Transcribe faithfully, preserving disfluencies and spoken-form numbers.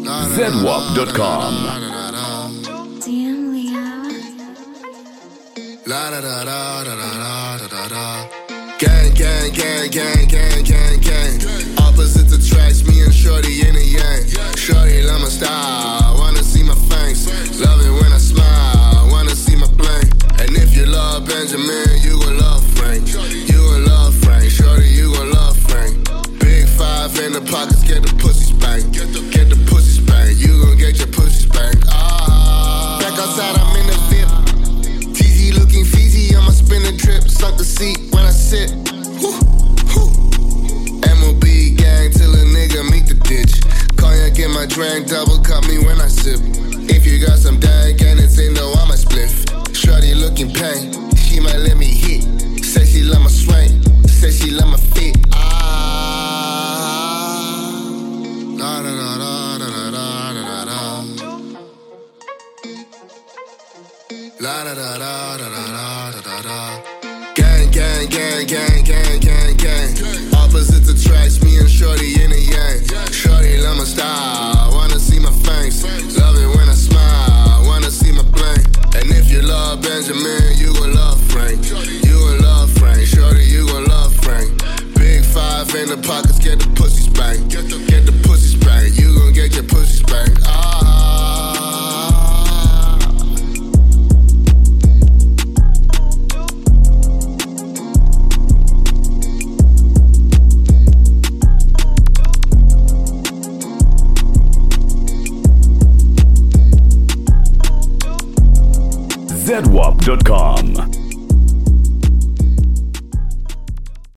zedwap dot com. Damn, Leo. La da da da da da da da da. Gang, gang, gang, gang, gang, gang, gang. Opposites attracts me and Shorty in a yang. Shorty love my style, wanna see my fangs. Love it when I smile, wanna see my blank. And if you love Benjamin, you gon' love Frank. You gon' love Frank, Shorty, you gon' love Frank. Big five in the pockets, get the pussy spanked. Get the pussy spanked, you gon' get your pussy spanked. Ah, back outside, I'm in the V I P. T Z looking Fiji, I'ma spin a trip, suck the seat when I sit. Woo, woo. M O B gang till a nigga meet the ditch. Cognac in my drink, double cup me when I sip. If you got some dank and it's in though, I'm a spliff. Shorty looking pain, she might let me hit. Say she love my swing, say she love my fit. Ah, da da da da da da da da da. La da da da da da da da da. Gang, gang, gang, gang, gang, gang, gang. Opposites attracts me and Shorty in a yang. Shorty love my style, wanna see my fangs. Love it when I smile, wanna see my blank. And if you love Benjamin, you gon' love Frank. You gon' love Frank, Shorty, you gon' love Frank. Big five in the pockets, get the pussy spanked. Get the, get the pussy spanked, you gon' get your pussy spanked. Ah. zedwap dot com.